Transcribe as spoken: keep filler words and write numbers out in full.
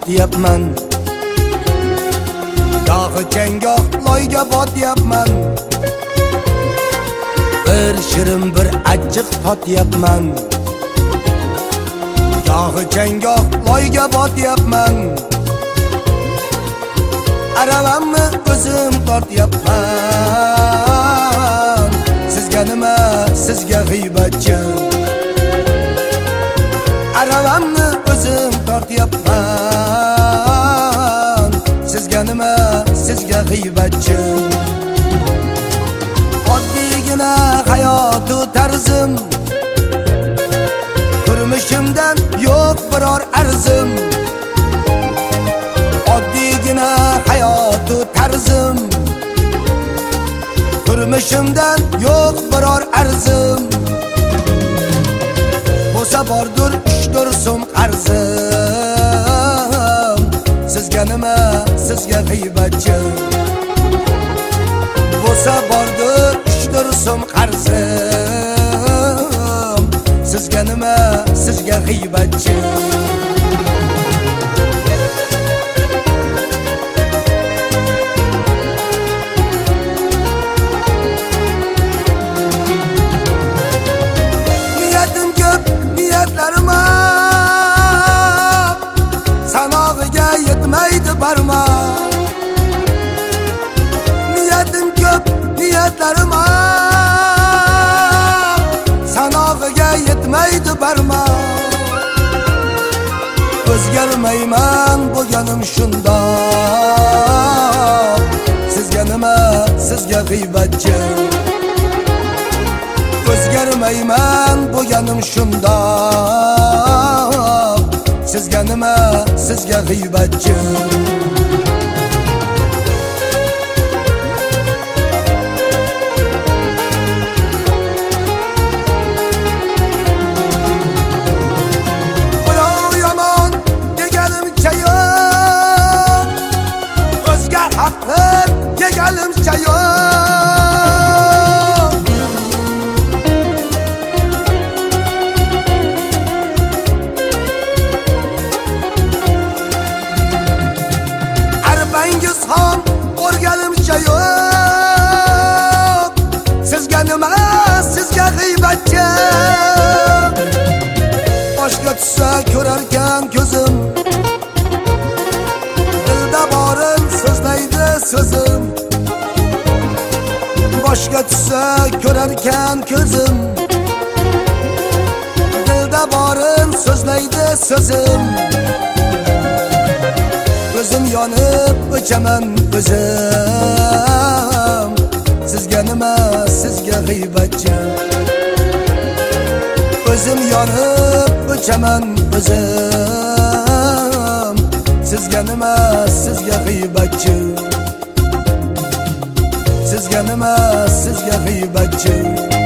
totyapman, dog'i changoq loyga botyapman, bir shirin bir achchiq totyapman, dog'i changoq loyga botyapman, aravamni o'zim tortyapman. Sizga nima, sizga g'iybatchi, aravamni o'zim tortyapman. Sizga nima, sizga g'iybatchi. Oddiygina hayotu tarzim, turmushimdan yo'q biror arzim. Oddiygina hayotu tarzim, turmushimdan yo'q biror arzim. Bo'lsa bordur uch to'rt so'm qarzim. Sizga nima, sizga g'iybatchi. Bo'lsa bordur uch to'rt so'm qarzim. Sizga nima, sizga g'iybatchi. Barma niyatim ko'p, niyatlarim sanog'iga yetmaydi barma. O'zgarmayman bo'lganim shundoq. Sizga nima, sizga g'iybatchi. O'zgarmayman bo'lganim shundoq. Sizga nima, sizga g'iybatchi. Birov yomon deganimcha yo'q, o'zga haqlar deganimcha yo'q. Arbangiz ham o'rganimcha yo'q. Sizga nima, sizga g'iybatchi. Boshga tushsa ko'rarkan ko'zim, dilda borim so'zlaydi so'zim. Boshga tushsa ko'rarkan ko'zim, dilda borim so'zlaydi so'zim. O'zim yonib o'chaman o'zim. Sizga nima, sizga g'iybatchi. O'zim yonib o'chaman o'zim. Sizga nima, sizga g'iybatchi. Sizga nima, sizga g'iybatchi.